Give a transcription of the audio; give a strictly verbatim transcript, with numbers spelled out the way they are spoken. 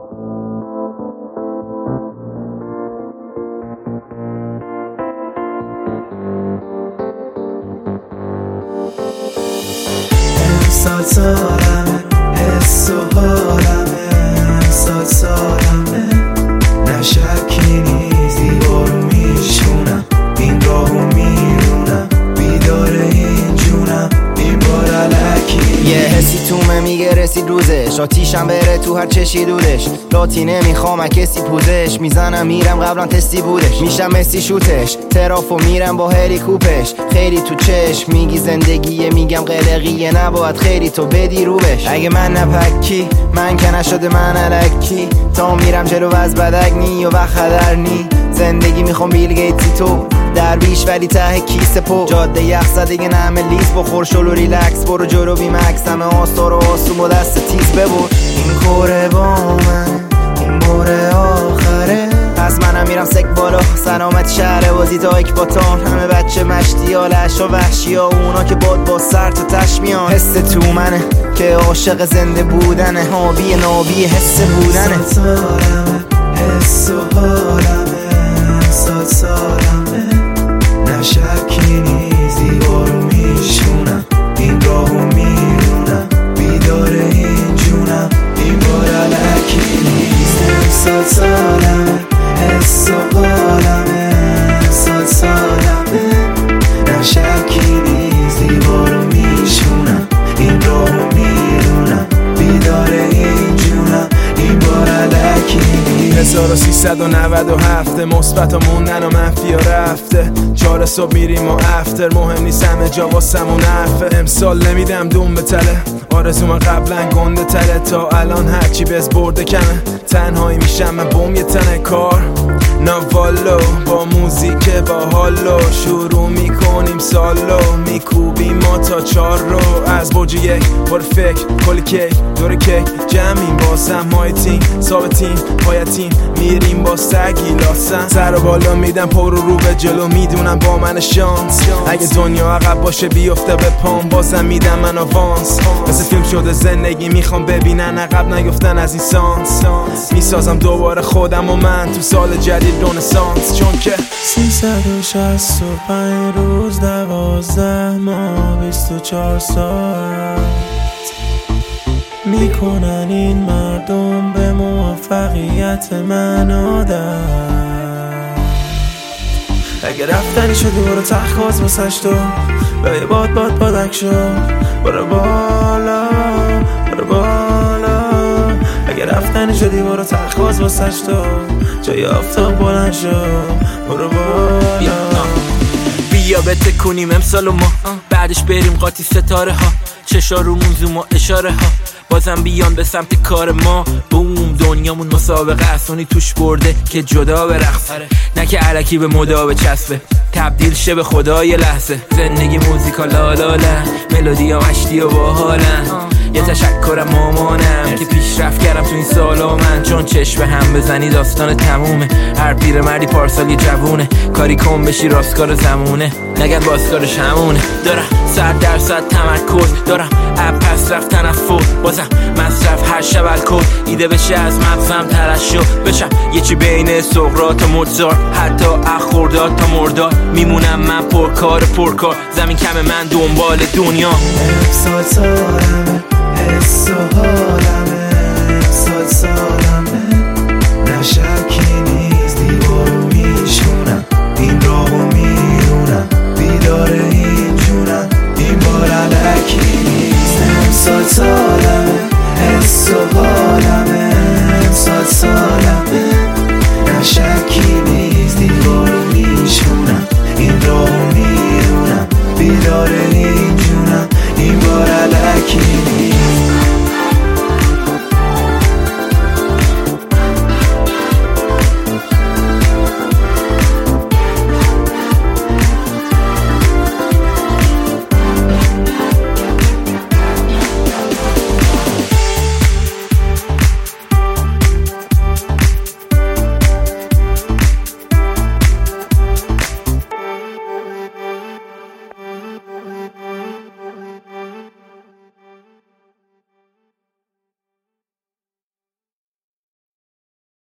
سال سالمه حس و حالمه سال سالمه نه شکی نیست دیوارو میشونم این راهو میرونم بیدار این جونم این بار علکی یه حسی تومه میگه رسید روزش آتیشم بره تو هر چشی دودش لاتی نمیخوام کسی پوزش میزنم میرم قبلا تستی بودش میشم مسی شوتش ترافو میرم با هلیکوپش خیلی تو چشم میگی زندگیه میگم قلقیه نباید خیلی تو بدی رو بش اگه من نپکی من که نشده من الکی تا میرم جلو از بدک نی و وقت خدر نی زندگی میخوام بیل گیتی تو درویش ولی ته کیسه پو جاده یخ زدگه نمه لیز بخور شلو ریلکس برو جلو بی مکس همه آستار و آسوم و دست تیز ببر این کوره با من این باره آخره پس منم میرم سک بالا سلامت شهر بازی تا اکباتان همه بچه مشتی ها لش و وحشی ها اونا که باد با سر تو تش میان حس تو منه که عاشق زنده بودنه هابی نابی حس بودنه سال سالمه حس و حالمه سال سالمه نه شکی نیست دیوارو میشونم این راهو میرونم بیدار این جونم این بار علکی نیست سال سالمه حس و حالمه سال سالمه نه شکی نیست دیوارو میشونم این راهو میرونم بیدار این جونم این بار علکی نیست هزار و سیصد و نود و هفت مثبت و موندن و منفی و رفته چهار صبح میریم و افتر مهم نیست همه جا واسمون حرفه امسال نمیدم دوم به تله آرزوم قبلا گنده تره تا الان هرچی بز برده کمه تنهایی میشم من بوم یه تنه کار نوالو با موزیک با حالو شروع میکنیم سالو میکوبیم ما تا چار رو از برج یک بار فکر کل کیک دور کیک جمعیم باسم مای تیم ثابتیم پایتیم میریم با سگی لاسم سر و بالا میدم پر رو به جلو میدونم با من شانس اگه دنیا عقب باشه بیفته به پام بازم میدم من آوانس مثل فیلم شده زندگی میخوام ببینن عقب نیفتن از این سانس میسازم دوباره خودم و من تو سال جدید رنسانس چون که سیصد و شصت و پنج روز دوازده ماه بیست و چهار ساعت میکنن این مردم به موفقیت من عادت اگه رفتنی شدی برو تخواز واسش تو به باد باد بادک شو برو بالا برو بالا اگه رفتنی شدی برو تخواز واسش تو جای آفتاب بلند شو برو بالا بیا بتکونیم امسال و ما بعدش بریم قاطی ستاره ها چشا رومون زوم و اشاره ها بازم بیان به سمت کار ما بوم دنیامون مسابقه اسونی توش برده که جدا به رقص نه که علکی به مدا به چسبه تبدیل شه به خدای لحظه زندگی موزیکا لالاله ملودی ها مشتی و باحالن یه تشکرم مامانم که پیشرفت کردم تو این سالا من چون چشم هم بزنی داستان تمومه هر پیر مردی پارسال یه جوونه کاری کن بشی راستکار زمونه نگن بازکارش همونه دارم صد درصد تمرکز دارم اب پس رفت تنفر بازم مصرف هر شب الکل ایده بشه از مغزم ترشح بشم یه چی بین سقراط و موزارت حتی اخورداد تا مرداد میمونم من پرکار پرکار زمین کم من دنبال دنیا سال سالمه حس و حالم